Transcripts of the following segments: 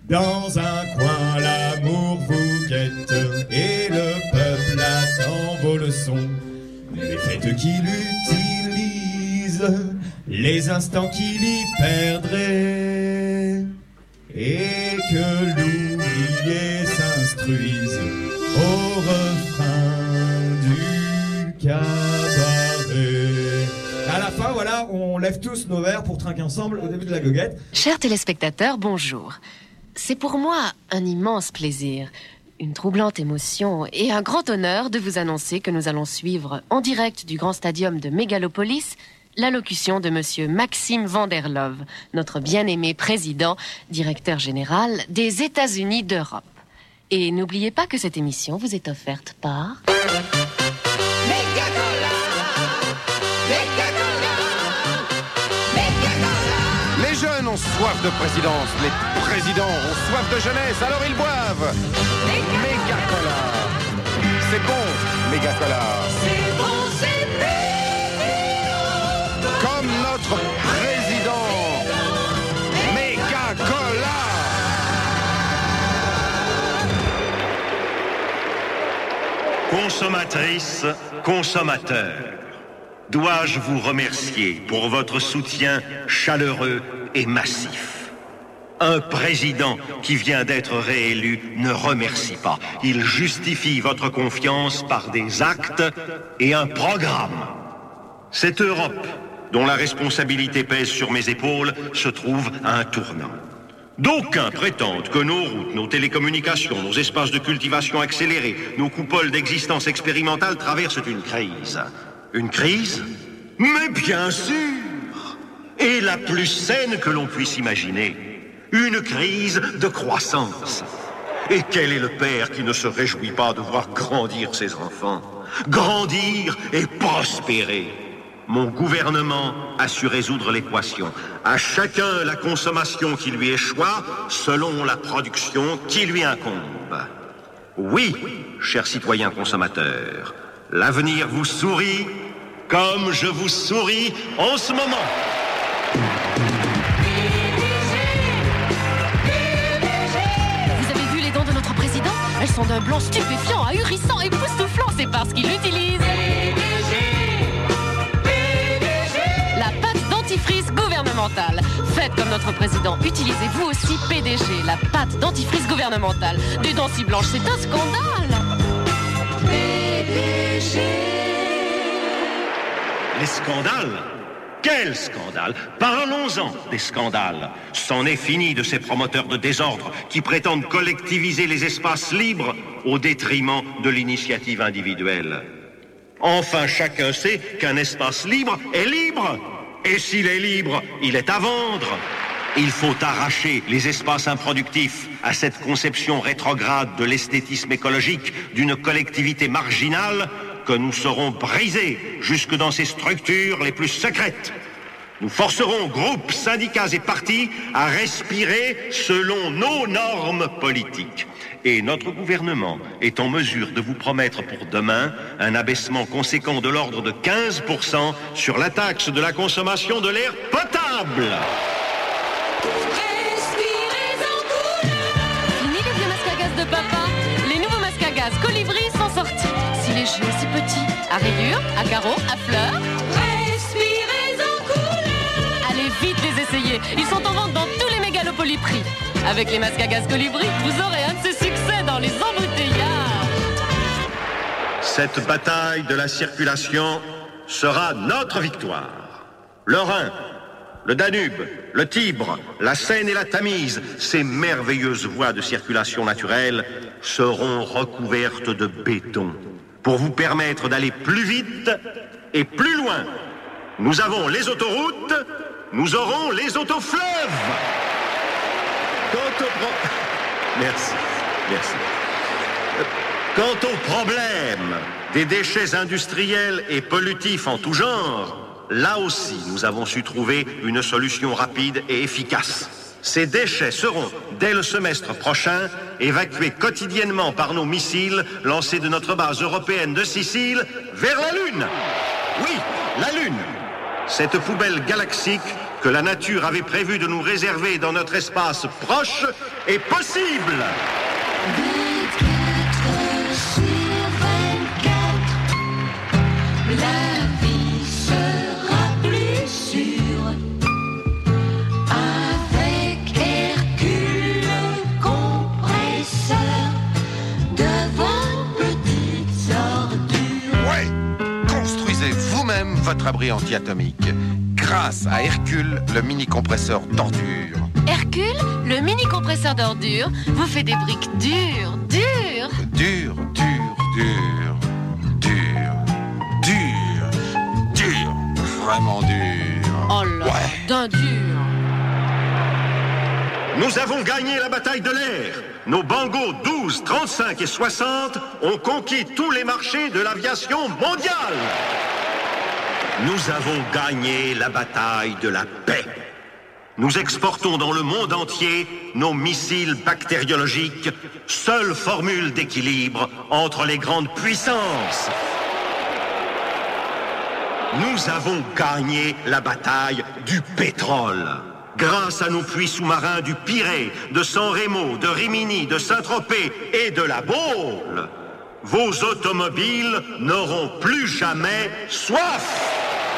Dans un coin, l'amour vous guette et le peuple attend vos leçons. Mais faites qu'il utilise les instants qu'il y perdrait et que l'ouvrier s'instruise au refrain du cabaret. À la fin, voilà, on lève tous nos verres pour trinquer ensemble au début de la goguette. Chers téléspectateurs, bonjour. C'est pour moi un immense plaisir, une troublante émotion et un grand honneur de vous annoncer que nous allons suivre en direct du grand stadium de Mégalopolis l'allocution de monsieur Maxime Van der Love, notre bien-aimé président, directeur général des États-Unis d'Europe. Et n'oubliez pas que cette émission vous est offerte par... Les jeunes ont soif de présidence, les présidents ont soif de jeunesse, alors ils boivent Méga-Cola. C'est bon, Méga-Cola. C'est bon, c'est comme notre président. Méga-Cola. Consommatrices, consommateurs, dois-je vous remercier pour votre soutien chaleureux et massif. Un président qui vient d'être réélu ne remercie pas. Il justifie votre confiance par des actes et un programme. Cette Europe, dont la responsabilité pèse sur mes épaules, se trouve à un tournant. D'aucuns prétendent que nos routes, nos télécommunications, nos espaces de cultivation accélérés, nos coupoles d'existence expérimentale traversent une crise. Une crise? Mais bien sûr! Et la plus saine que l'on puisse imaginer. Une crise de croissance. Et quel est le père qui ne se réjouit pas de voir grandir ses enfants? Grandir et prospérer. Mon gouvernement a su résoudre l'équation. À chacun la consommation qui lui échoit, selon la production qui lui incombe. Oui, chers citoyens consommateurs, l'avenir vous sourit comme je vous souris en ce moment. Vous avez vu les dents de notre président? Elles sont d'un blanc stupéfiant, ahurissant, époustouflant. C'est parce qu'il l'utilise. La pâte dentifrice gouvernementale. Faites comme notre président. Utilisez vous aussi PDG, la pâte dentifrice gouvernementale. Des dents si blanches, c'est un scandale. PDG. Les scandales? Quel scandale? Parlons-en des scandales. C'en est fini de ces promoteurs de désordre qui prétendent collectiviser les espaces libres au détriment de l'initiative individuelle. Enfin, chacun sait qu'un espace libre est libre. Et s'il est libre, il est à vendre. Il faut arracher les espaces improductifs à cette conception rétrograde de l'esthétisme écologique d'une collectivité marginale que nous saurons briser jusque dans ses structures les plus secrètes. Nous forcerons groupes, syndicats et partis à respirer selon nos normes politiques. Et notre gouvernement est en mesure de vous promettre pour demain un abaissement conséquent de l'ordre de 15% sur la taxe de la consommation de l'air potable. Fini les vieux masques à gaz de papa. Les nouveaux masques à gaz Colibri sont sortis. Si légers, si petits, à rayures, à carreaux, à fleurs. Respirez en couleur. Allez vite les essayer. Ils sont en vente dans tous les Mégalopolis-Prix. Avec les masques à gaz Colibri, vous aurez un de ces succès dans les embouteillages. Cette bataille de la circulation sera notre victoire. Le Rhin, le Danube, le Tibre, la Seine et la Tamise, ces merveilleuses voies de circulation naturelle seront recouvertes de béton pour vous permettre d'aller plus vite et plus loin. Nous avons les autoroutes, nous aurons les autofleuves. Merci. Quant au problème des déchets industriels et pollutifs en tout genre, là aussi nous avons su trouver une solution rapide et efficace. Ces déchets seront, dès le semestre prochain, évacués quotidiennement par nos missiles lancés de notre base européenne de Sicile vers la Lune. Oui, la Lune. cette poubelle galaxique que la nature avait prévu de nous réserver dans notre espace proche est possible. 24 la vie sera plus sûre avec Hercule le compresseur devant petites ordures. Ouais! Construisez vous-même votre abri anti-atomique. Grâce à Hercule, le mini-compresseur d'ordures. Hercule, le mini-compresseur d'ordures, vous fait des briques dures, dures. Dur, vraiment dur. Oh là, Ouais. d'un dur. Nous avons gagné la bataille de l'air. Nos bangos 12, 35 et 60 ont conquis tous les marchés de l'aviation mondiale. Nous avons gagné la bataille de la paix. Nous exportons dans le monde entier nos missiles bactériologiques, seule formule d'équilibre entre les grandes puissances. Nous avons gagné la bataille du pétrole. Grâce à nos puits sous-marins du Pirée, de San Remo, de Rimini, de Saint-Tropez et de la Baule, vos automobiles n'auront plus jamais soif.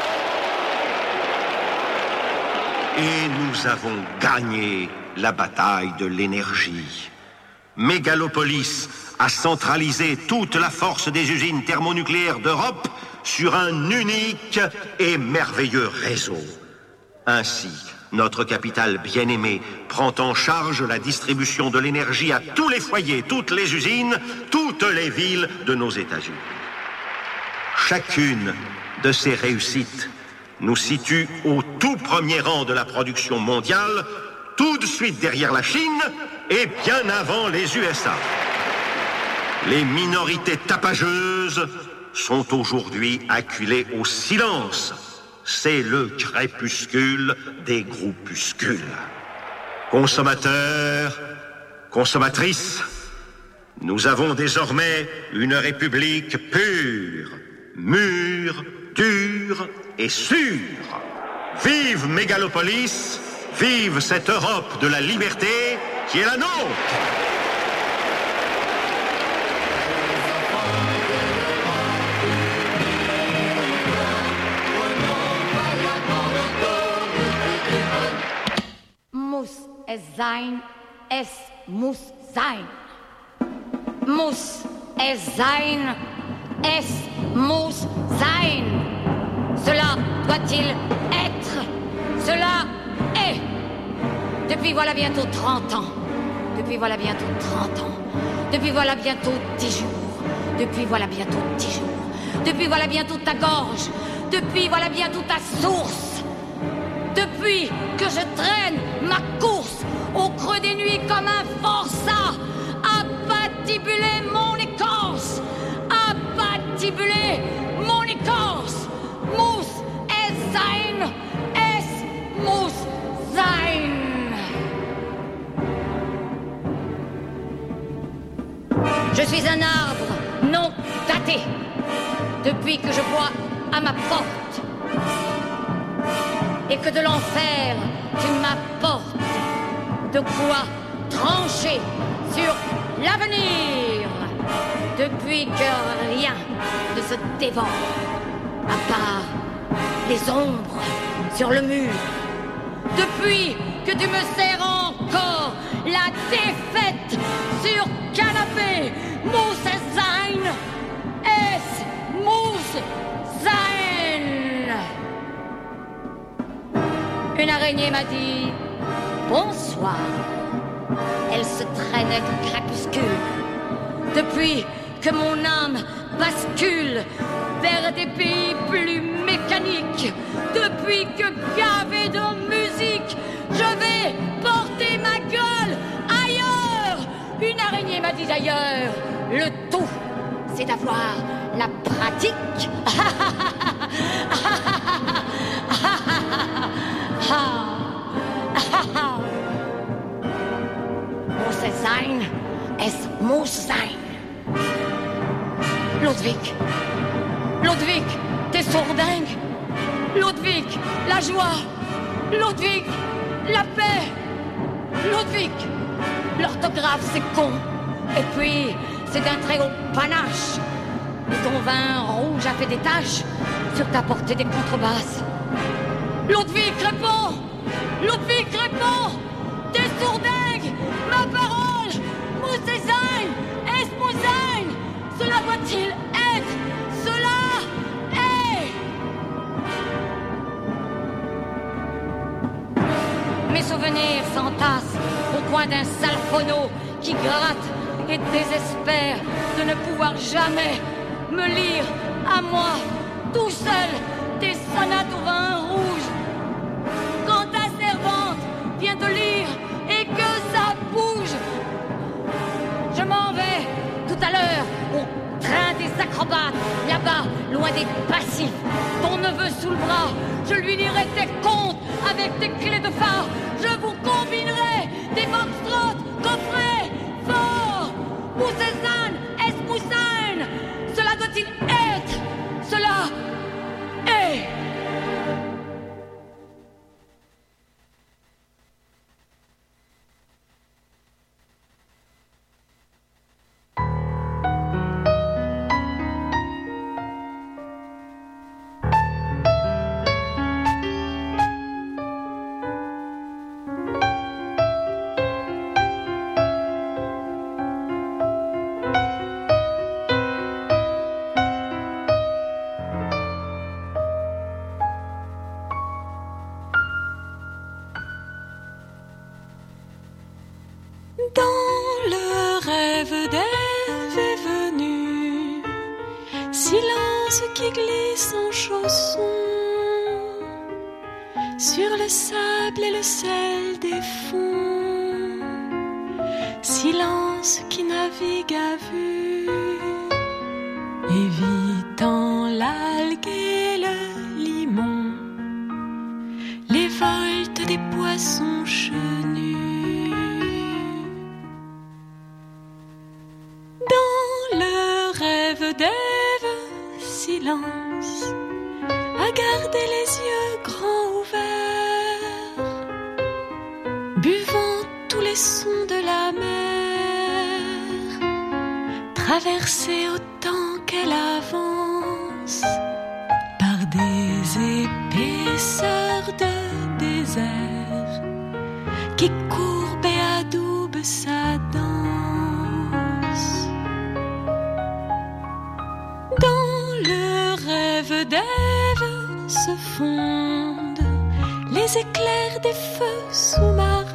Et nous avons gagné la bataille de l'énergie. Mégalopolis a centralisé toute la force des usines thermonucléaires d'Europe sur un unique et merveilleux réseau. Ainsi, notre capitale bien-aimée prend en charge la distribution de l'énergie à tous les foyers, toutes les usines, toutes les villes de nos États-Unis. Chacune de ces réussites nous situe au tout premier rang de la production mondiale, tout de suite derrière la Chine et bien avant les USA. Les minorités tapageuses sont aujourd'hui acculées au silence. C'est le crépuscule des groupuscules. Consommateurs, consommatrices, nous avons désormais une république pure, mûre, dure et sûre. Vive Mégalopolis, vive cette Europe de la liberté qui est la nôtre. Muss es sein, es muss sein. Muss es sein, es muss sein. Cela doit-il être, cela est. Depuis voilà bientôt 30 ans. Depuis voilà bientôt 30 ans. Depuis voilà bientôt 10 jours. Depuis voilà bientôt 10 jours. Depuis voilà bientôt ta gorge. Depuis voilà bientôt ta source. Depuis que je traîne ma course au creux des nuits comme un forçat, à patibuler mon écorce, à patibuler mon écorce. Muss es sein, es muss sein. Je suis un arbre non daté depuis que je vois à ma porte. Et que de l'enfer tu m'apportes de quoi trancher sur l'avenir. Depuis que rien ne se dévore à part les ombres sur le mur. Depuis que tu me sers encore la défaite sur canapé. Muss es sein, es muss sein. Une araignée m'a dit bonsoir. Elle se traînait au crépuscule. Depuis que mon âme bascule vers des pays plus mécaniques, depuis que gavé de musique, je vais porter ma gueule ailleurs. Une araignée m'a dit d'ailleurs, le tout, c'est d'avoir la pratique. Muss es sein, es muss sein. Ludwig, t'es sourdingue. Ludwig, la joie. Ludwig, la paix. Ludwig, l'orthographe c'est con. Et puis, c'est d'un très haut panache. Et ton vin rouge a fait des taches sur ta portée des contrebasses. Ludwig, réponds. Ludwig, réponds. T'es sourdingue, ma parole. Muss es sein, es muss sein. Cela doit-il être, cela est. Mes souvenirs s'entassent au coin d'un sale phono qui gratte et désespère de ne pouvoir jamais me lire à moi, tout seul, des sonates au vin rouge. Quand ta servante vient de lire et que ça bouge, je m'en vais tout à l'heure au train des acrobates, là-bas, loin des passifs. Ton neveu sous le bras, je lui lirai tes contes avec tes clés de phare. Je vous combinerai des foxtrots coffrets forts. Muss es sein, es muss sein. Cela doit-il être, cela est. Dans le rêve d'Ève est venu silence qui glisse en chaussons sur le sable et le sel des fonds, silence qui navigue à vue, évitant l'algue et le limon, les voltes des poissons chenus. D'Ève, silence, à garder les yeux grands ouverts, buvant tous les sons de la mer, traversée autant qu'elle avance, par des épaisseurs de désert, qui courbent et adoubent sa danse. D'Ève se fondent les éclairs des feux sous-marins,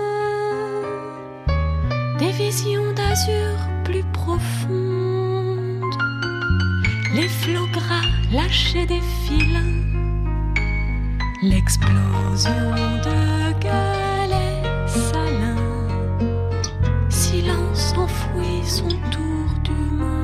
des visions d'azur plus profondes, les flots gras lâchés des filins, l'explosion de galets salins, silence enfoui son tour du monde.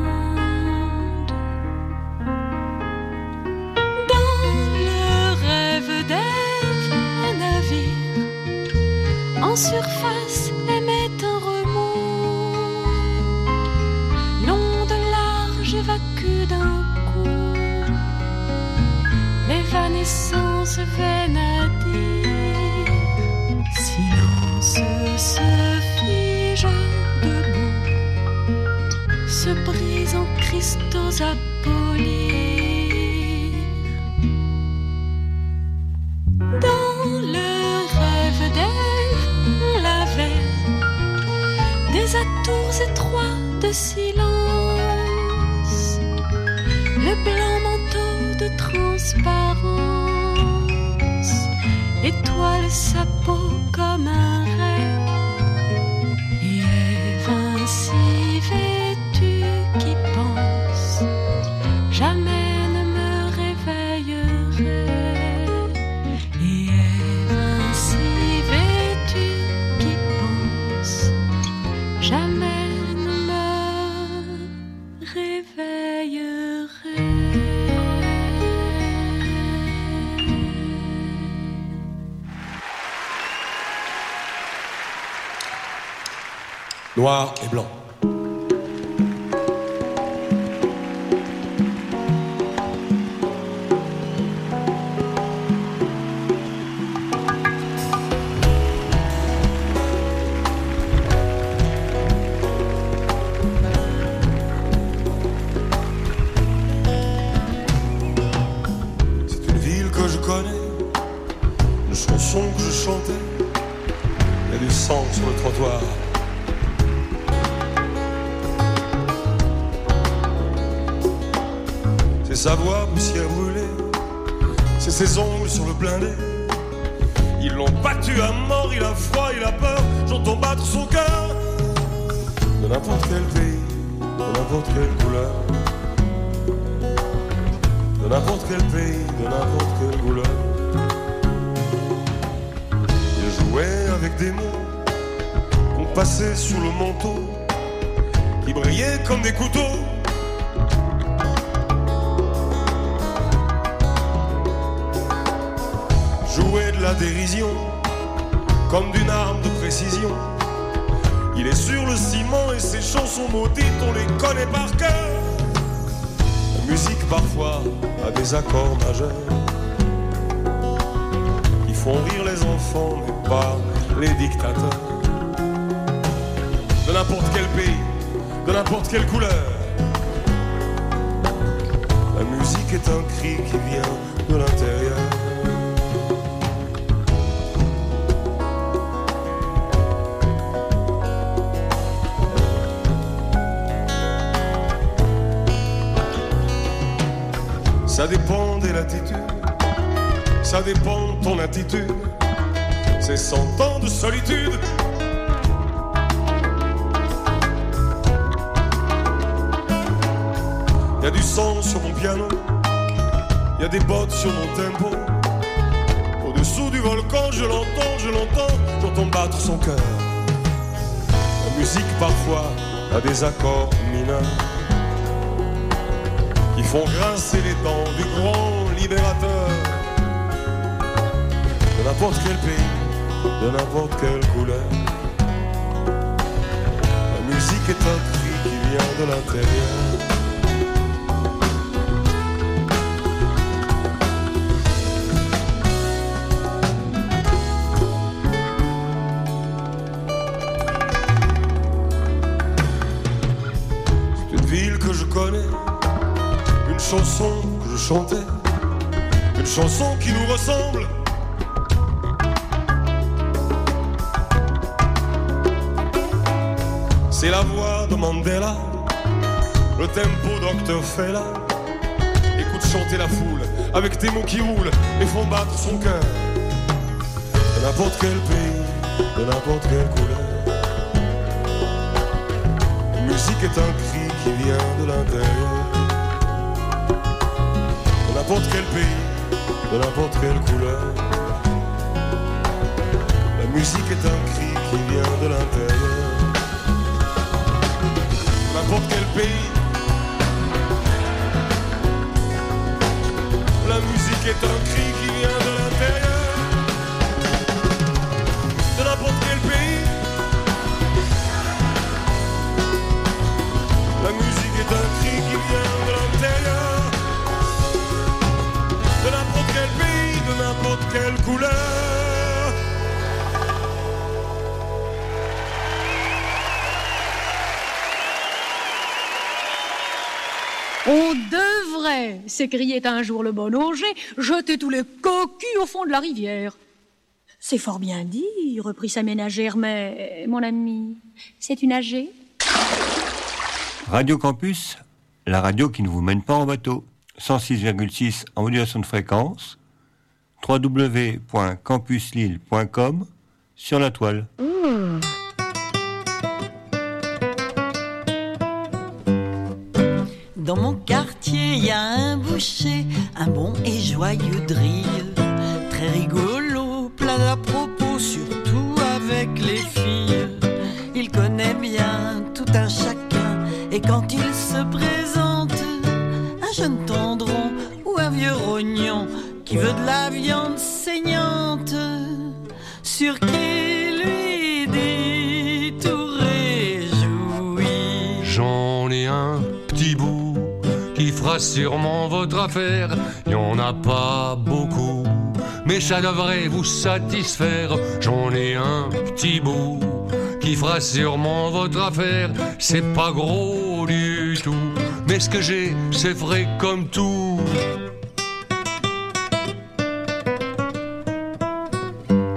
En surface émet un remous, l'onde large évacue d'un coup l'évanescence vaine à dire. Silence se fige debout, se brise en cristaux à polir. Des atours étroits de silence, le blanc manteau de transparence, étoile sa peau comme un rêve, et Ève ainsi vêtue qui pense, jamais ne me réveillerai, et Ève ainsi vêtue qui pense, jamais ne me réveillerai. Noir et blanc. chanson que je chantais, il y a du sang sur le trottoir. C'est sa voix poussière brûlée, c'est ses ongles sur le blindé. Ils l'ont battu à mort, il a froid, il a peur, j'entends battre son cœur. De n'importe quel pays, de n'importe quelle couleur. De n'importe quel pays, de n'importe quelle couleur. Il jouait avec des mots qu'on passait sur le manteau, qui brillaient comme des couteaux. Jouait de la dérision, comme d'une arme de précision. Il est sur le ciment et ses chansons maudites, on les connaît par cœur. La musique parfois a des accords majeurs qui font rire les enfants mais pas les dictateurs. De n'importe quel pays, de n'importe quelle couleur, la musique est un cri qui vient de l'intérieur. Ça dépend des latitudes, ça dépend de ton attitude. C'est 100 ans de solitude. Y a du sang sur mon piano, y a des bottes sur mon tempo. Au-dessous du volcan, je l'entends, j'entends battre son cœur. La musique parfois a des accords mineurs qui font grincer les dents du grand libérateur. De n'importe quel pays, de n'importe quelle couleur, la musique est un cri qui vient de l'intérieur. C'est une ville que je connais, une chanson que je chantais, une chanson qui nous ressemble. C'est la voix de Mandela, le tempo Dr. Fela. Écoute chanter la foule avec tes mots qui roulent et font battre son cœur. De n'importe quel pays, de n'importe quelle couleur, la musique est un cri qui vient de l'intérieur. De n'importe quel pays, de n'importe quelle couleur, la musique est un cri qui vient de l'intérieur. N'importe quel pays, la musique est un cri qui vient de l'intérieur. De n'importe quel pays, la musique est un cri qui vient de l'intérieur. De n'importe quel pays, de n'importe quelle couleur. On devrait, s'écriait un jour le bon Auger, jeter tous les cocus au fond de la rivière. C'est fort bien dit, reprit sa ménagère, mais, mon ami, c'est une âgée. Radio Campus, la radio qui ne vous mène pas en bateau. 106,6 en modulation de fréquence. www.campuslille.com sur la toile. Dans mon quartier, il y a un boucher, un bon et joyeux drille, très rigolo, plein d'à propos, surtout avec les filles. Il connaît bien tout un chacun, et quand il se présente, un jeune tendron ou un vieux rognon qui veut de la viande saignante, sur qui lui dit tout réjoui: j'en ai un petit bout qui fera sûrement votre affaire. Il n'y en a pas beaucoup, mais ça devrait vous satisfaire. J'en ai un petit bout qui fera sûrement votre affaire. C'est pas gros du tout, mais ce que j'ai, c'est frais comme tout.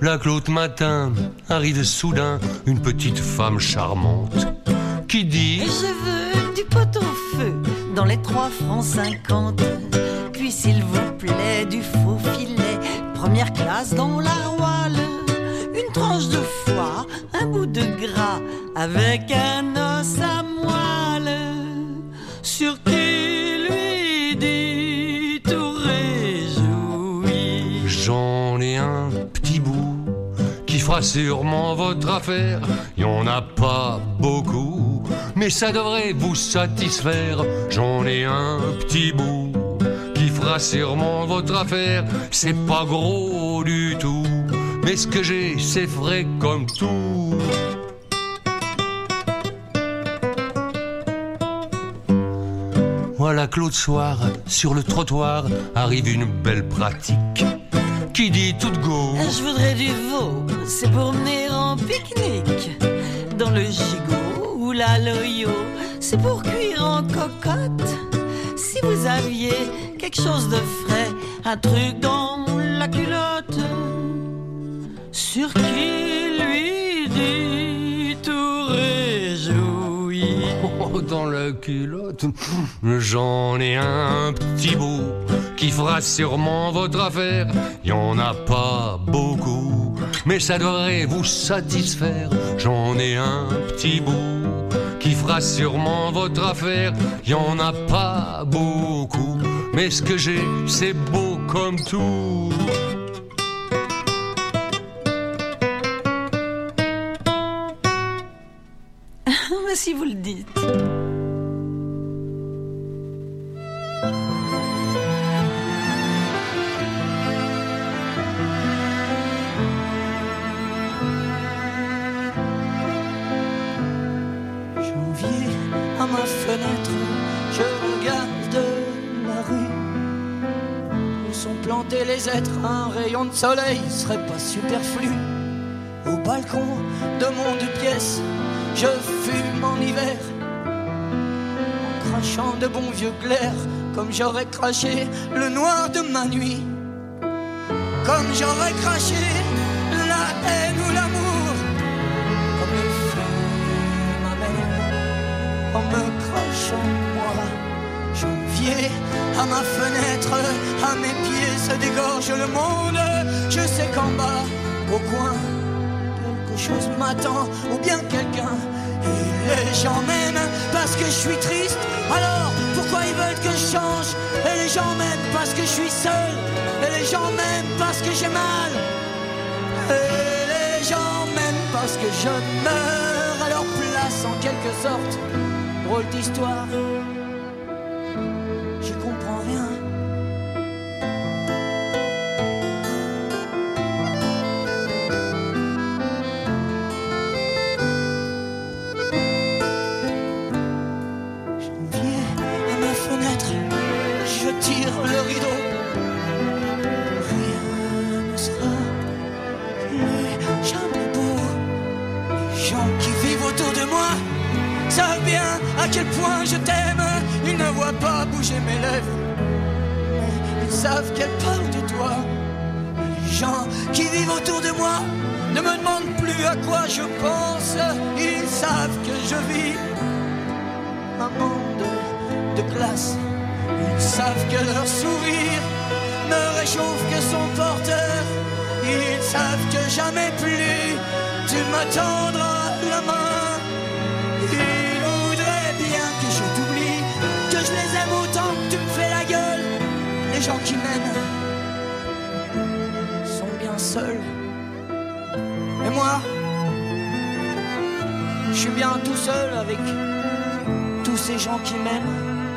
là que l'autre matin arrive soudain une petite femme charmante qui dit: je veux du pot au feu dans les 3 francs 50. Puis s'il vous plaît du faux filet, première classe dans la roile, une tranche de foie, un bout de gras avec un os à moelle, sur qui lui dit tout réjoui: j'en ai un petit bout qui fera sûrement votre affaire. Y en a pas beaucoup, mais ça devrait vous satisfaire. J'en ai un petit bout qui fera sûrement votre affaire. C'est pas gros du tout, mais ce que j'ai, c'est frais comme tout. Voilà que l'autre soir, sur le trottoir, arrive une belle pratique qui dit toute go: je voudrais du veau, c'est pour mener en pique-nique. Dans le gigot ou la loyo, c'est pour cuire en cocotte. Si vous aviez quelque chose de frais, un truc dans la culotte, sur qui lui dit tout réjoui: oh, dans la culotte, j'en ai un petit bout qui fera sûrement votre affaire. Y en a pas beaucoup, mais ça devrait vous satisfaire. J'en ai un petit bout qui fera sûrement votre affaire. Y en a pas beaucoup, mais ce que j'ai, c'est beau comme tout. Mais si vous le dites. À ma fenêtre, je regarde la rue où sont plantés les êtres. Un rayon de soleil serait pas superflu. Au balcon de mon 2 pièces, je fume en hiver, en crachant de bons vieux glaires, comme j'aurais craché le noir de ma nuit, comme j'aurais craché la haine ou l'amour, comme le fait ma mère en me crachant moi. Janvier, à ma fenêtre, à mes pieds se dégorge le monde. Je sais qu'en bas, au coin, quelque chose m'attend, ou bien quelqu'un. Et les gens m'aiment parce que je suis triste. Alors pourquoi ils veulent que je change? Et les gens m'aiment parce que je suis seul. Et les gens m'aiment parce que j'ai mal. Et les gens m'aiment parce que je meurs à leur place en quelque sorte. Drôle d'histoire, j'y comprends rien. Janvier, à ma fenêtre, je tire le rideau. Rien ne sera plus jamais beau. Les gens qui vivent autour de moi savent bien à quel point je t'aime. Ils ne voient pas bouger mes lèvres, mais ils savent qu'elles parlent de toi. Les gens qui vivent autour de moi ne me demandent plus à quoi je pense. Ils savent que je vis un monde de glace. Ils savent que leur sourire ne réchauffe que son porteur. Ils savent que jamais plus tu me tendras la main. Ils voudraient bien que je t'oublie, que je les aime autant que tu me fais la gueule. Les gens qui m'aiment sont bien seuls. Et moi, je suis bien tout seul avec tous ces gens qui m'aiment.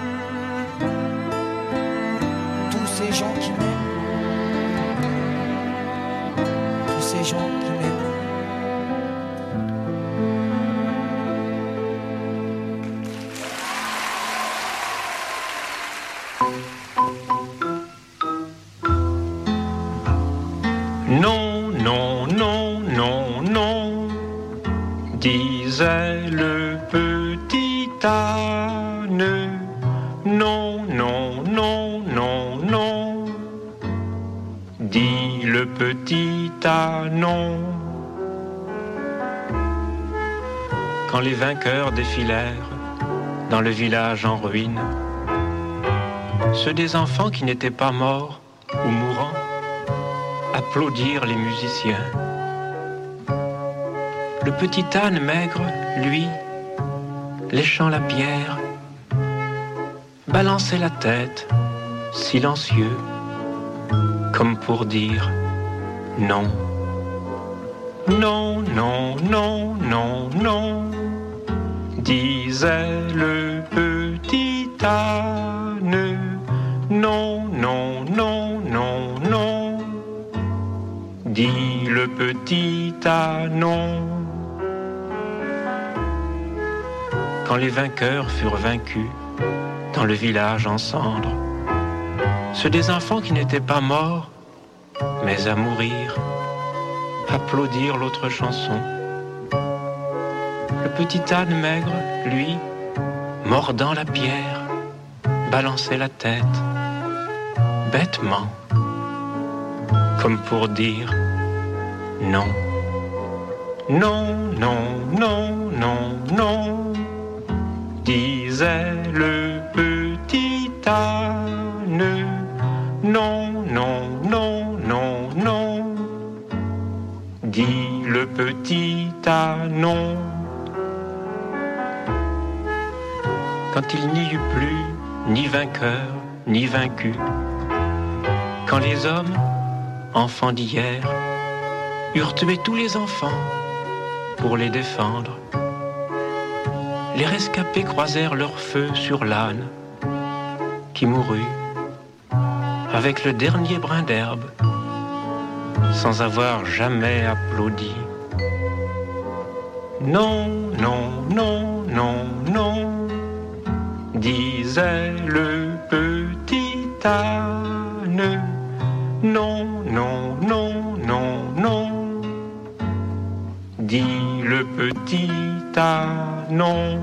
Tous ces gens qui m'aiment. Tous ces gens qui m'aiment. Non, non, non, non, non, disait le petit âne. Non, non, non, non, non, dit le le petit ânon. Quand les vainqueurs défilèrent dans le village en ruine, ceux des enfants qui n'étaient pas morts ou mourants applaudirent les musiciens. Le petit âne maigre, lui, léchant la pierre, balançait la tête, silencieux, comme pour dire non. Non, non, non, non, non, disait le petit âne. Non, non, non, non, non, dit le petit ânon. Quand les vainqueurs furent vaincus dans le village en cendres, ceux des enfants qui n'étaient pas morts, mais à mourir, applaudirent l'autre chanson. Le petit âne maigre, lui, mordant la pierre, balançait la tête, bêtement, comme pour dire non. Non, non, non, non, non, disait le petit âne. Non, non, non, non, non, dit le petit ânon. Quand il n'y eut plus ni vainqueur, ni vaincu, quand les hommes, enfants d'hier, eurent tué tous les enfants pour les défendre, les rescapés croisèrent leur feu sur l'âne qui mourut avec le dernier brin d'herbe sans avoir jamais applaudi. Non, non, non, non, non, disait le petit âne. Non, non, non, non, non, dit le petit ânon.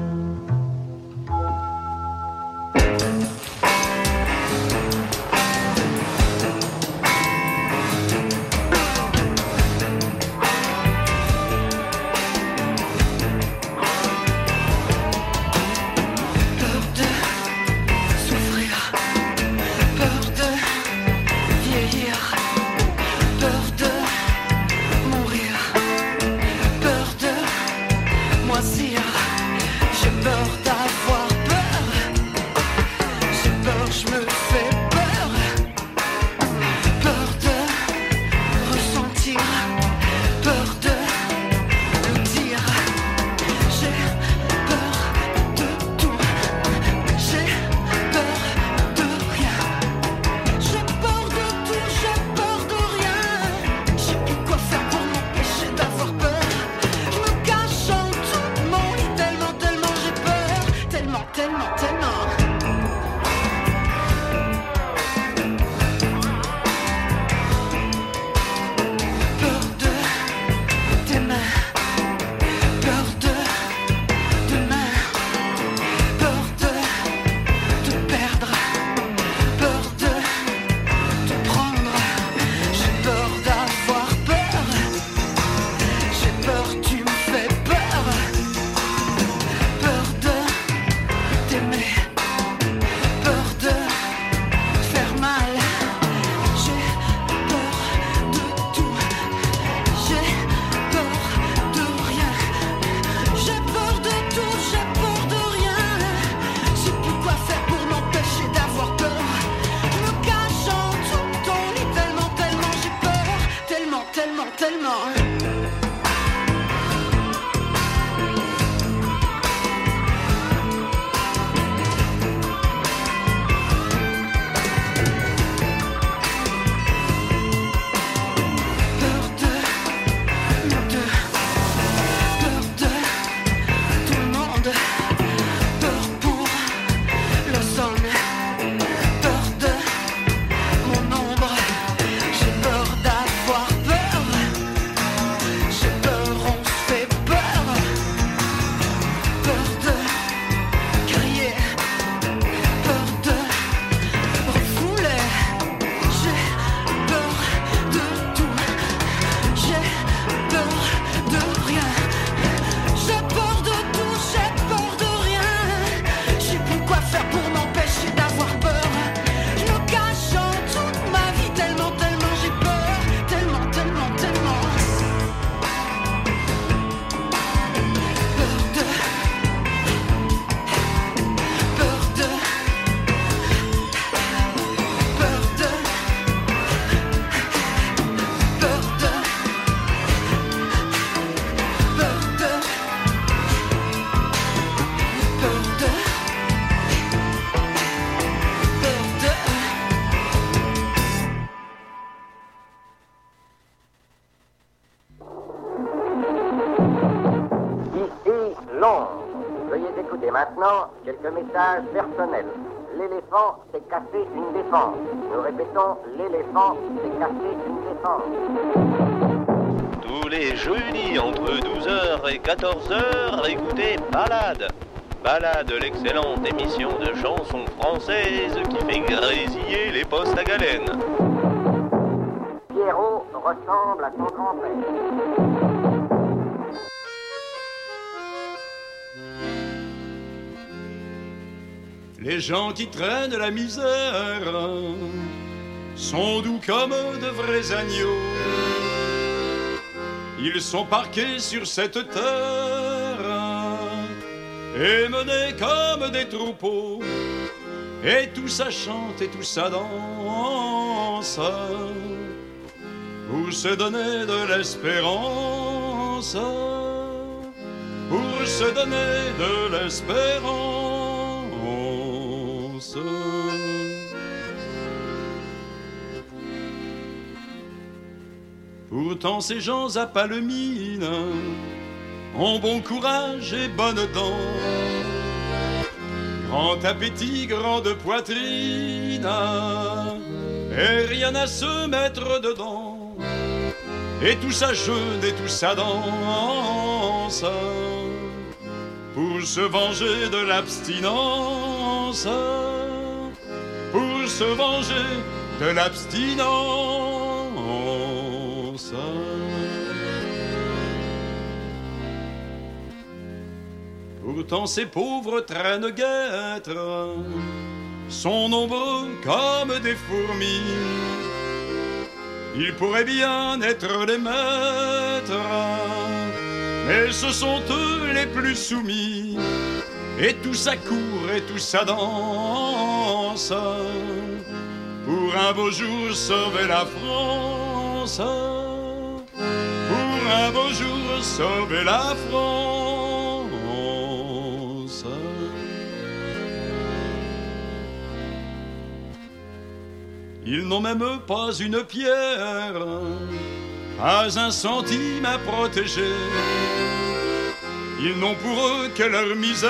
Londres. Veuillez écouter maintenant quelques messages personnels. L'éléphant s'est cassé une défense. Nous répétons, l'éléphant s'est cassé une défense. Tous les jeudis entre 12h et 14h, écoutez Balade. Balade, l'excellente émission de chansons françaises qui fait grésiller les postes à galène. Pierrot ressemble à son grand-père. Les gens qui traînent la misère sont doux comme de vrais agneaux. Ils sont parqués sur cette terre et menés comme des troupeaux. Et tout ça chante et tout ça danse pour se donner de l'espérance, pour se donner de l'espérance. Pourtant ces gens à pas le mine ont bon courage et bonne dent, grand appétit, grande poitrine, et rien à se mettre dedans. Et tout ça jeûne et tout ça danse pour se venger de l'abstinence, pour se venger de l'abstinence. Pourtant ces pauvres traînes guêtres sont nombreux comme des fourmis. Ils pourraient bien être les maîtres, mais ce sont eux les plus soumis. Et tout ça court et tout ça danse pour un beau jour sauver la France, pour un beau jour sauver la France. Ils n'ont même pas une pierre, pas un centime à protéger. Ils n'ont pour eux que leur misère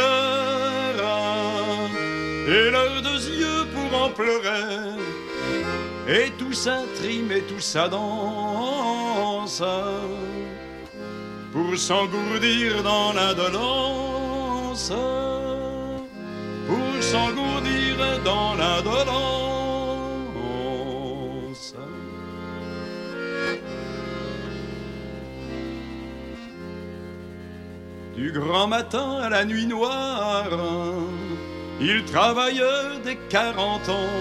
et leurs deux yeux pour en pleurer. Et tout ça trime et tout ça danse pour s'engourdir dans l'indolence, pour s'engourdir dans l'indolence. Du grand matin à la nuit noire, il travaillait dès 40 ans.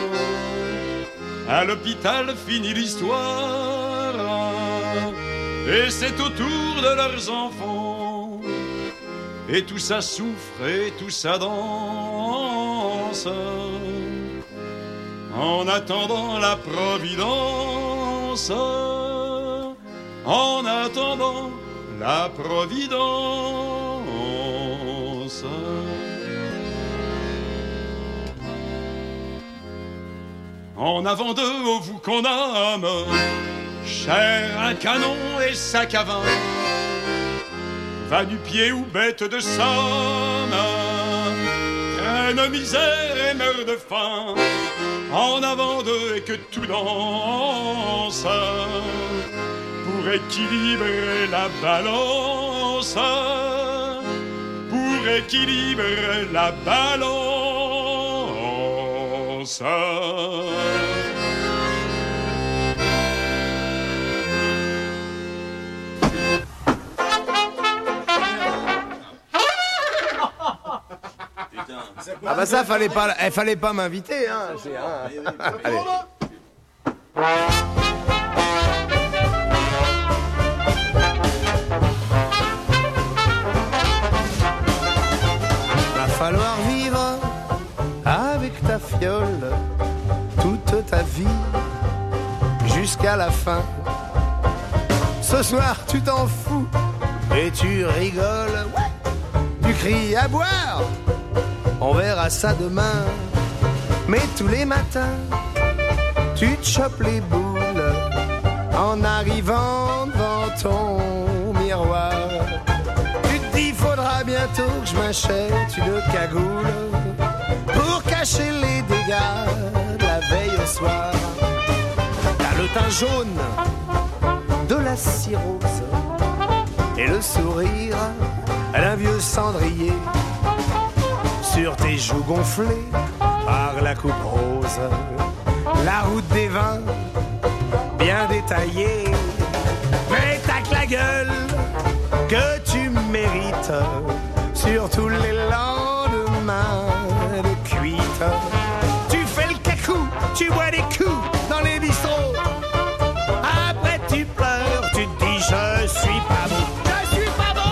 À l'hôpital finit l'histoire, et c'est au tour de leurs enfants. Et tout ça souffre et tout ça danse en attendant la providence, en attendant la providence. En avant d'eux, ô vous qu'on nomme, chair à canon et sac à vin, va du pied ou bête de somme, traîne misère et meurt de faim. En avant d'eux et que tout danse pour équilibrer la balance, pour équilibrer la balance. Ah bah ça fallait pas m'inviter hein. Allez. Va falloir vivre avec ta fiole toute ta vie jusqu'à la fin. Ce soir tu t'en fous et tu rigoles, ouais. Tu cries à boire. On verra ça demain. Mais tous les matins, tu te chopes les boules en arrivant devant ton miroir. Tu te dis, faudra bien bientôt que je m'achète une cagoule pour cacher les dégâts de la veille au soir. T'as le teint jaune de la cirrhose et le sourire d'un vieux cendrier sur tes joues gonflées par la coupe rose. La route des vins bien détaillée, mais t'as que la gueule que tu mérites sur tous les lendemains de cuite. Tu fais le cacou, tu bois des coups dans les bistrots. Après tu pleures, tu te dis je suis pas bon. Je suis pas bon.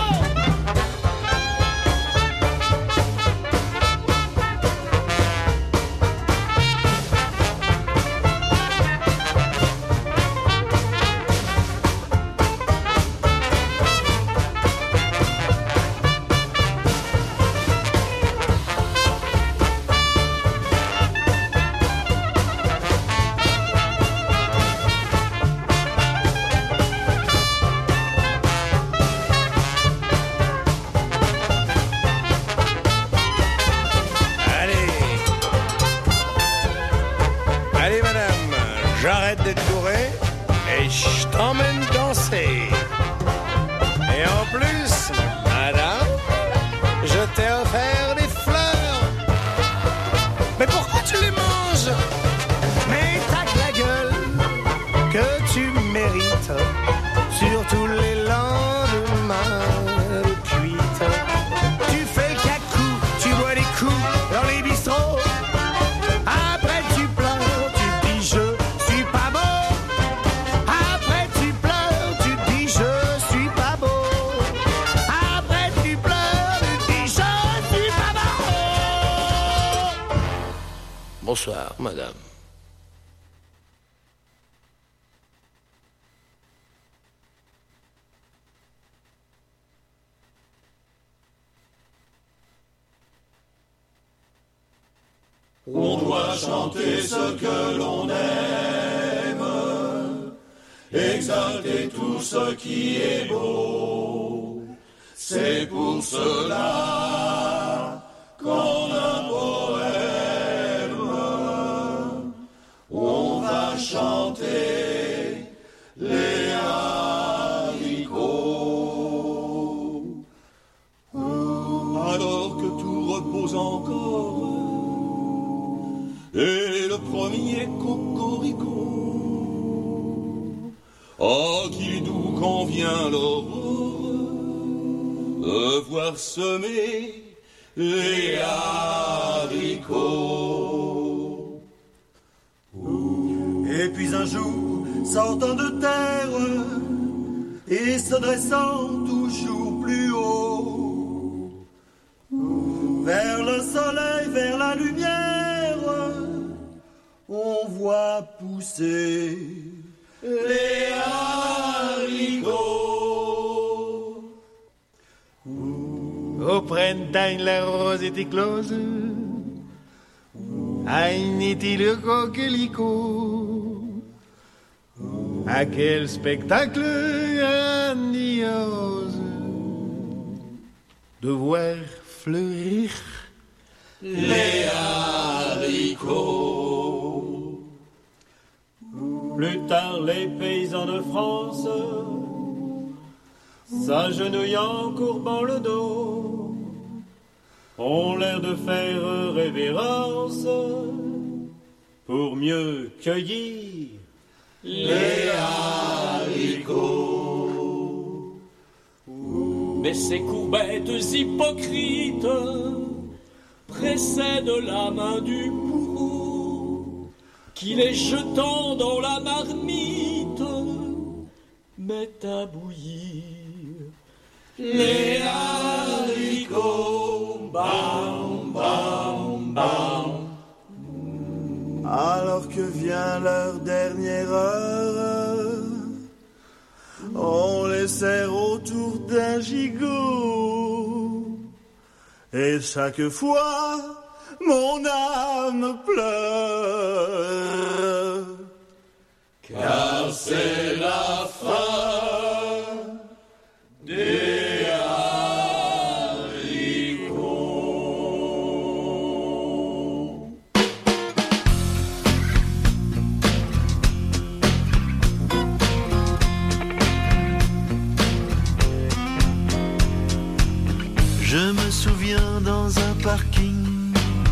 Allez madame, j'arrête d'être bourré et je t'emmène danser. Et en plus, madame, je t'ai offert des fleurs. Mais pourquoi tu les manges? Mais t'as que la gueule que tu mérites sur tous les lendemains de cuite. Tu fais le cacou, tu bois des coups dans les bistrots. Après tu pleures, tu te dis je suis pas beau. Après tu pleures, tu te dis je suis pas beau. Après tu pleures, tu te dis je suis pas beau. Bonsoir, madame. On doit chanter ce que l'on aime, exalter tout ce qui est beau. C'est pour cela qu'en un poème, on va chanter les haricots. Alors que tout repose encore, et le premier cocorico, oh qu'il est doux quand vient l'aurore, de voir semer les haricots. Et puis un jour, sortant de terre et se dressant toujours plus haut, vers le soleil, vers la lumière, on voit pousser les haricots. Au printemps, la rose est éclose, à était le coquelicot. À quel spectacle grandiose de voir fleurir les haricots. Plus tard, les paysans de France, s'agenouillant, courbant le dos, ont l'air de faire révérence pour mieux cueillir les haricots. Mais ces coups bêtes hypocrites précèdent la main du bourreau, qui les jetant dans la marmite met à bouillir les haricots. Bam, bam, bam. Alors que vient leur dernière heure, on les serre autour d'un gigot, et chaque fois mon âme pleure, car c'est la fin des haricots. parking.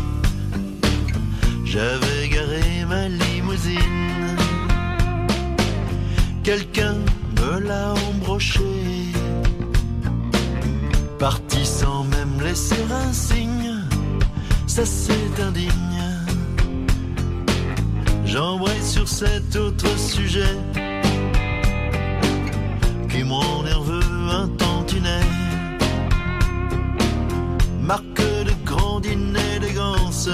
J'avais garé ma limousine. Quelqu'un me l'a embroché, parti sans même laisser un signe. Ça c'est indigne. J'embraye sur cet autre sujet qui me rend nerveux un tantinet. Marque de grande inélégance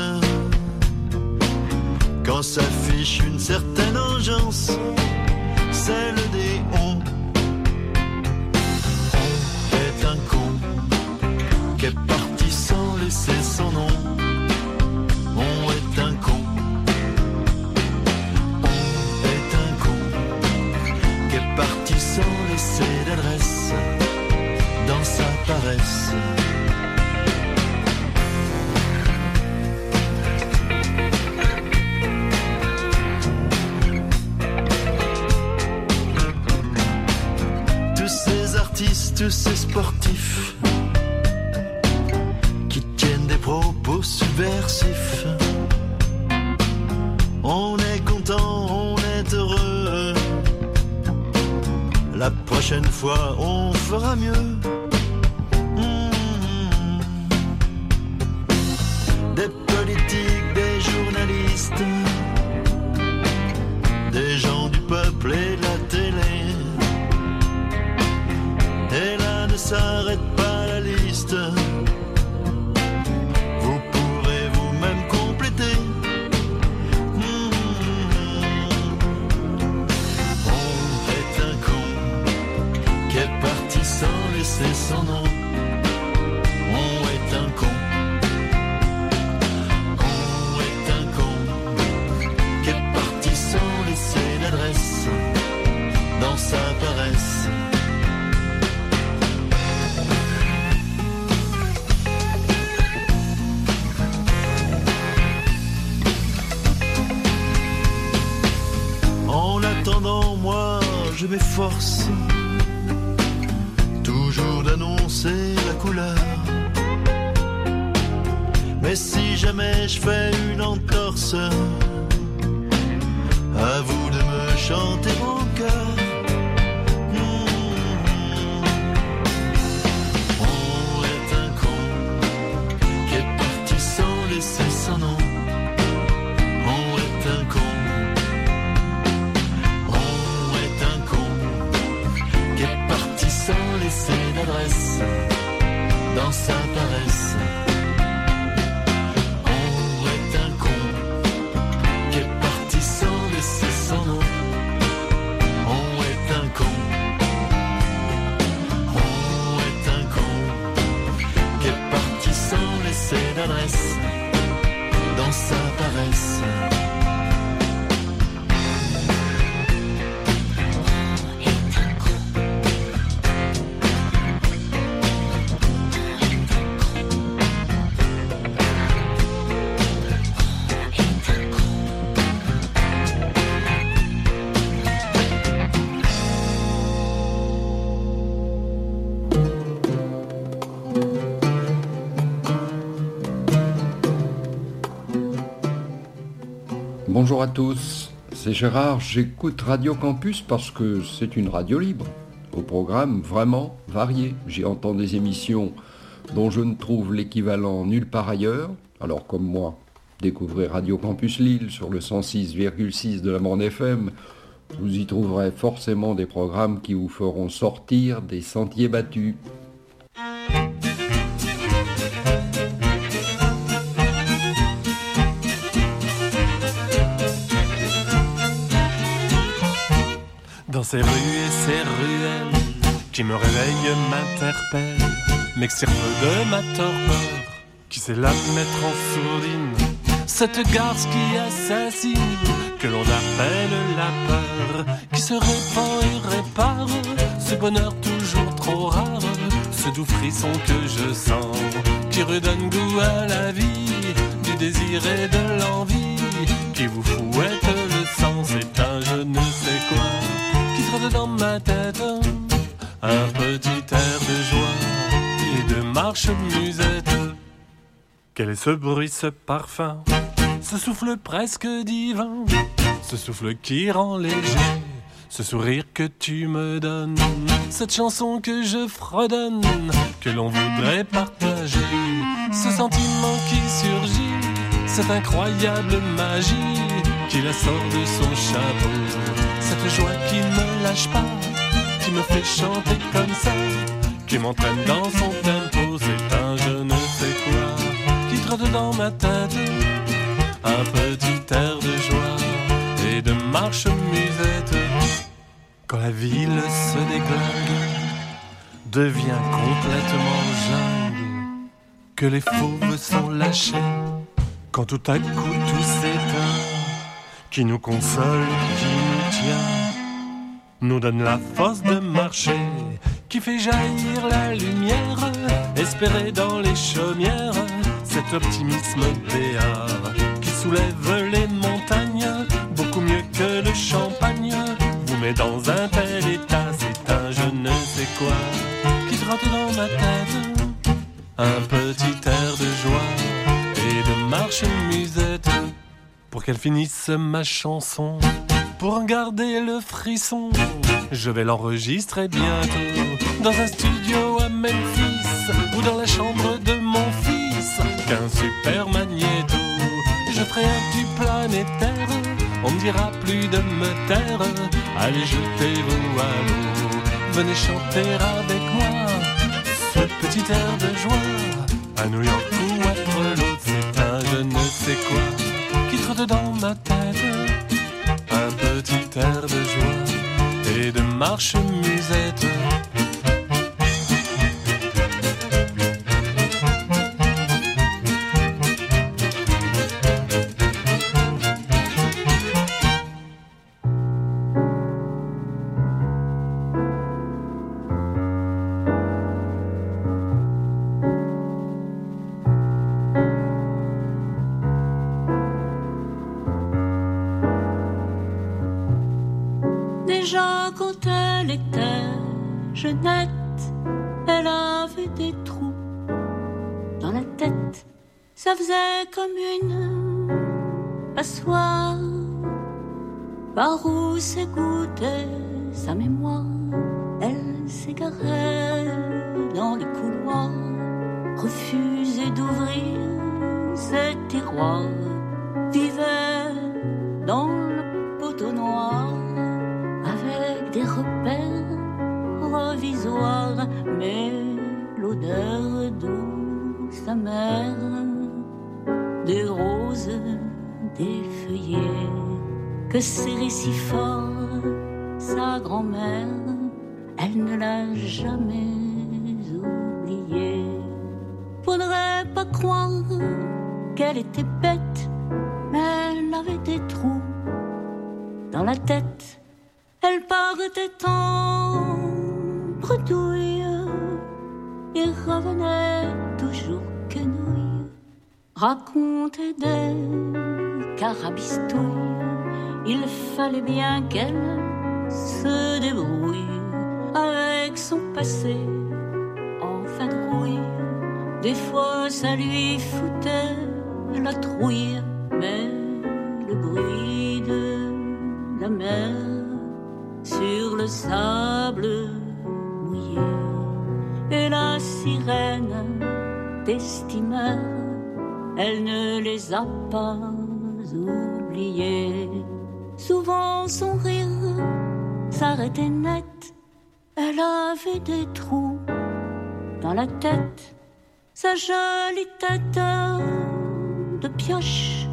quand s'affiche une certaine engeance, celle des on. On est un con qui est parti sans laisser son nom. On est un con. On est un con qui est parti sans laisser d'adresse dans sa paresse. Tous ces sportifs qui tiennent des propos subversifs. On est content, on est heureux. La prochaine fois, on fera mieux. Des politiques, des journalistes, des gens du peuple et de la télé. Et là ne s'arrête pas la liste. Vous pourrez vous-même compléter. On est un con qui est parti sans laisser son nom. On est un con. On est un con qui est parti sans laisser d'adresse dans sa paresse. Moi, je m'efforce toujours d'annoncer la couleur. Mais si jamais je fais une entorse, à vous de me chanter mon cœur. On est un con qui est parti sans laisser son nom. On est un con. Sans laisser d'adresse dans sa paresse. On est un con qui est parti sans laisser son nom. On est un con. On est un con qui est parti sans laisser d'adresse dans sa paresse. Bonjour à tous, c'est Gérard, j'écoute Radio Campus parce que c'est une radio libre, au programme vraiment varié. J'y entends des émissions dont je ne trouve l'équivalent nulle part ailleurs. Alors comme moi, découvrez Radio Campus Lille sur le 106,6 de la bande FM. Vous y trouverez forcément des programmes qui vous feront sortir des sentiers battus. Dans ces rues et ces ruelles qui me réveillent, m'interpellent, m'extirpent de ma torpeur, qui sait la mettre en sourdine, cette garce qui assassine, que l'on appelle la peur, qui se répand et répare, ce bonheur toujours trop rare, ce doux frisson que je sens, qui redonne goût à la vie, du désir et de l'envie, qui vous fouette le sang, c'est un je ne sais quoi qui trotte dans ma tête, un petit air de joie et de marche musette. Quel est ce bruit, ce parfum, ce souffle presque divin, ce souffle qui rend léger, ce sourire que tu me donnes, cette chanson que je fredonne, que l'on voudrait partager, ce sentiment qui surgit, cette incroyable magie qui la sort de son chapeau, cette joie qui ne me lâche pas, qui me fait chanter comme ça, qui m'entraîne dans son tempo, c'est un je ne sais quoi qui trotte dans ma tête, un petit air de joie et de marche musette. Quand la ville se déglingue, devient complètement jungle, que les fauves sont lâchés, quand tout à coup tout s'éteint, qui nous console, qui nous tient, nous donne la force de marcher, qui fait jaillir la lumière, espérer dans les chaumières, cet optimisme béat, qui soulève les montagnes, beaucoup mieux que le champagne, vous met dans un tel état, c'est un je ne sais quoi, qui trotte dans ma tête, un petit air de joie et de marche musette, pour qu'elle finisse ma chanson, pour en garder le frisson, je vais l'enregistrer bientôt, dans un studio à Memphis, ou dans la chambre de mon fils, qu'un super magnéto, je ferai un petit planétaire, on me dira plus de me taire, allez jetez-vous à l'eau, venez chanter avec moi, ce petit air de joie, à New York ou à Trelot, c'est un je ne sais quoi, qui trotte dans ma tête, un petit air de joie et de marche musette. Déjà quand elle était jeunette, elle avait des trous dans la tête. Ça faisait comme une passoire par où s'égouttait sa mémoire. Elle s'égarait dans les couloirs, refusait d'ouvrir ses tiroirs, vivait dans le poteau noir avec des repères provisoires, mais l'odeur douce amère des roses, des feuillets que serrait si fort sa grand-mère, elle ne l'a jamais oublié. Faudrait pas croire qu'elle était bête, mais elle avait des trous dans la tête. Elle partait en bredouille et revenait toujours quenouille, racontait des carabistouilles. Il fallait bien qu'elle se débrouille avec son passé en vadrouille. Des fois ça lui foutait la trouille, mais le bruit de la mer sur le sable mouillé et la sirène des steamers, elle ne les a pas oubliés. Souvent son rire s'arrêtait net, elle avait des trous dans la tête. Sa jolie tête de pioche,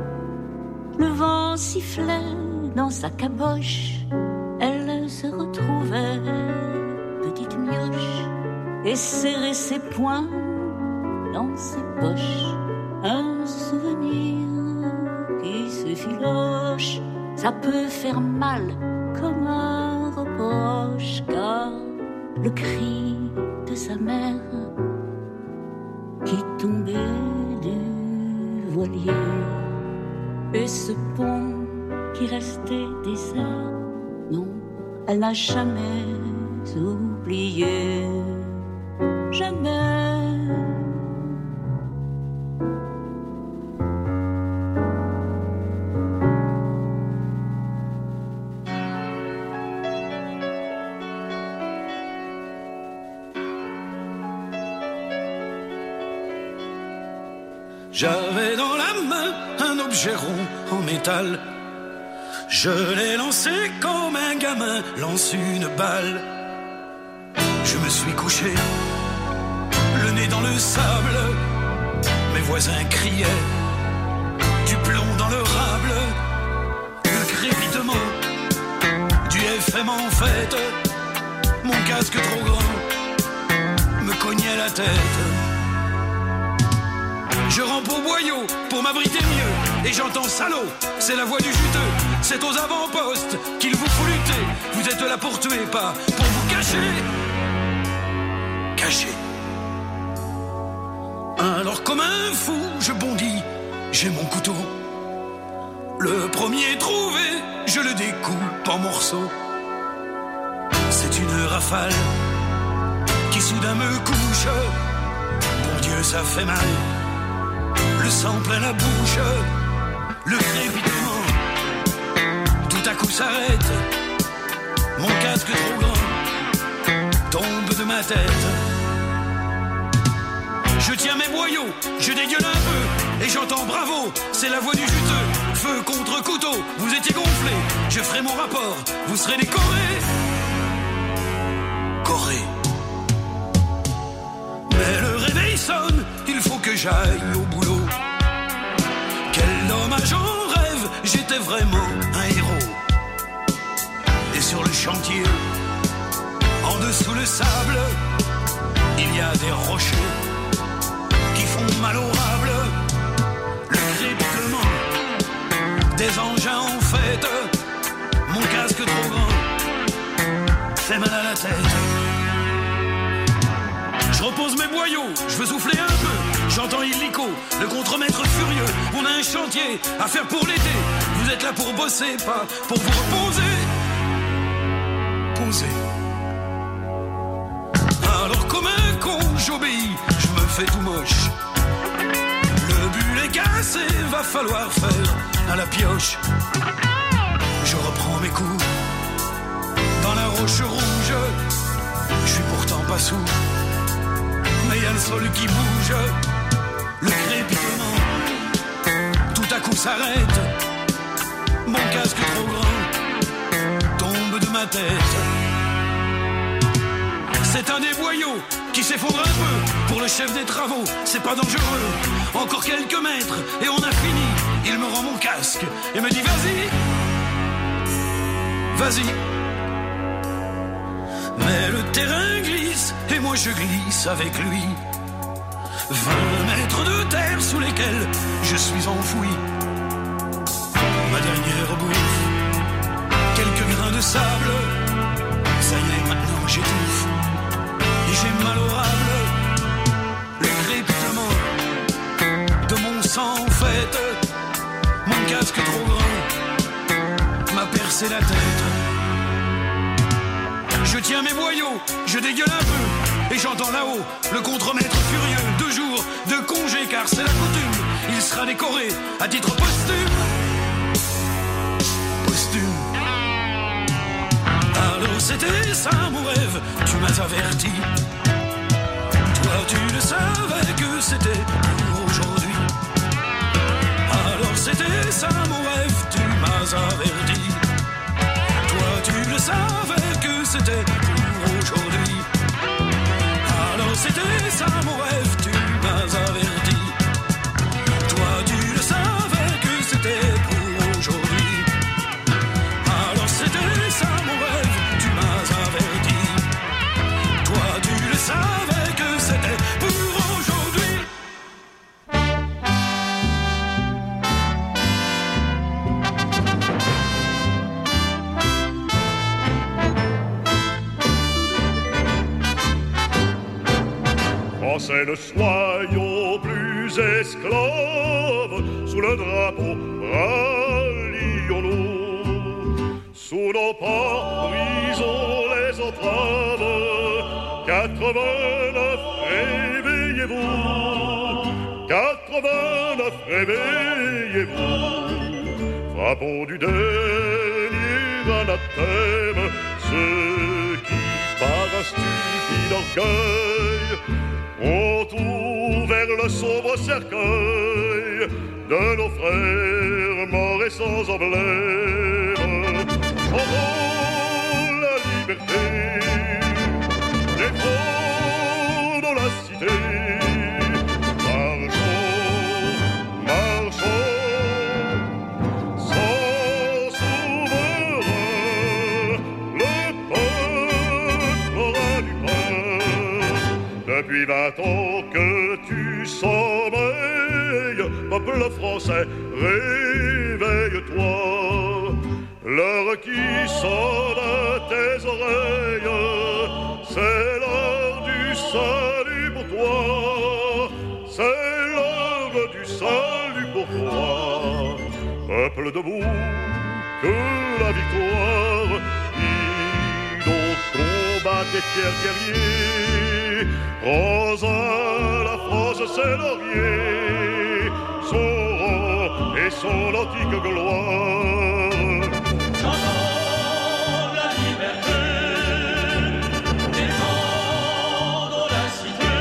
le vent sifflait dans sa caboche, elle se retrouvait petite mioche et serrait ses poings dans ses poches. Un souvenir qui se filoche, ça peut faire mal comme un reproche, car le cri de sa mère qui tombait du voilier et ce pont qui restait désert, non, elle n'a jamais oublié, jamais. J'avais dans la main un objet rond en métal. Je l'ai lancé comme un gamin lance une balle. Je me suis couché, le nez dans le sable. Mes voisins criaient, du plomb dans le rable. Le crépitement du FM en fait. Mon casque trop grand me cognait la tête. Je rampe au boyau pour m'abriter mieux. Et j'entends salaud, c'est la voix du juteux. C'est aux avant-postes qu'il vous faut lutter. Vous êtes là pour tuer, pas pour vous cacher. Cacher. Alors comme un fou, je bondis, j'ai mon couteau. Le premier trouvé, je le découpe en morceaux. C'est une rafale qui soudain me couche. Mon Dieu, ça fait mal. Le sang plein la bouche, le crépitement, tout à coup s'arrête. Mon casque trop grand tombe de ma tête. Je tiens mes boyaux, je dégueule un peu et j'entends bravo, c'est la voix du juteux. Feu contre couteau, vous étiez gonflés, je ferai mon rapport, vous serez décorés. Corée. Mais le réveil sonne, il faut que j'aille au boulot. Quel dommage en rêve, j'étais vraiment un héros. Et sur le chantier, en dessous le sable, il y a des rochers qui font mal au rable. Le crépitement des engins en fête. Mon casque trop grand fait mal à la tête. Je repose mes boyaux, je veux souffler un peu. J'entends illico, le contremaître furieux. On a un chantier à faire pour l'été. Vous êtes là pour bosser, pas pour vous reposer. Poser. Alors comme un con, j'obéis, je me fais tout moche. Le bulle est cassé, va falloir faire à la pioche. Je reprends mes coups dans la roche rouge. Je suis pourtant pas sourd, mais y a le sol qui bouge. Le crépitement tout à coup s'arrête. Mon casque trop grand tombe de ma tête. C'est un des boyaux qui s'effondre un peu. Pour le chef des travaux, c'est pas dangereux. Encore quelques mètres et on a fini. Il me rend mon casque et me dit vas-y, vas-y. Mais le terrain glisse et moi je glisse avec lui. 20 mètres de terre sous lesquels je suis enfoui. Ma dernière bouffe, quelques grains de sable. Ça y est, maintenant j'étouffe et j'ai mal au rable. Le crépitement de mon sang en fait. Mon casque trop grand m'a percé la tête. Je tiens mes boyaux, je dégueule un peu et j'entends là-haut le contremaître furieux. 2 jours de congé car c'est la coutume. Il sera décoré à titre posthume. Posthume. Alors c'était ça mon rêve, tu m'as averti. Toi tu le savais que c'était pour aujourd'hui. Alors c'était ça mon rêve, tu m'as averti. Toi tu le savais que c'était pour aujourd'hui. Alors c'était ça mon rêve, tu m'as averti. Toi tu le savais que c'était pour aujourd'hui. Alors c'était ça mon rêve, tu m'as averti. Toi tu le savais que c'était pour aujourd'hui. Français, ne soyons plus esclaves. Sous le drapeau, rallions-nous. Sous nos pas, brisons les entraves. 89, réveillez-vous. 89, réveillez-vous. Frappons du dernier anathème ceux qui, par un stupide orgueil, ont ouvert le sombre cercueil de nos frères morts et sans emblème. Chantons la liberté, défendons la cité. Marchons, marchons, sans souverain, le peuple aura du pain. Depuis 20 ans que tu sommeilles, peuple français, réveille-toi. L'heure qui sonne à tes oreilles, c'est l'heure du salut pour toi. C'est l'heure du salut pour toi. Peuple debout, que la victoire donc combat tes fiers guerriers. Rose à la France, ses lauriers, son rang et son antique gloire. Chantons la liberté, défendons la cité.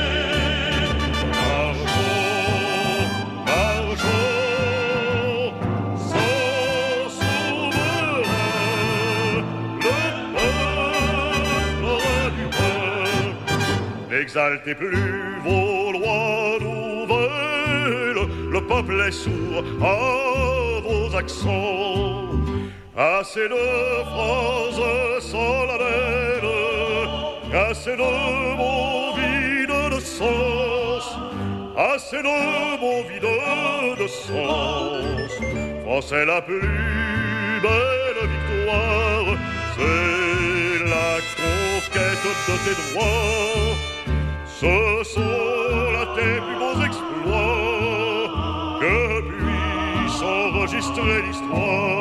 Marchons, marchons, sans souverain, le peuple aura du pain. N'exaltez plus vos lois nouvelles, le peuple est sourd à vos accents. Assez de phrases solennelles, assez de mots vides de sens, assez de mots vides de sens. Français, la plus belle victoire, c'est la conquête de tes droits. Ce sont là tes plus beaux exploits que puisse enregistrer l'histoire.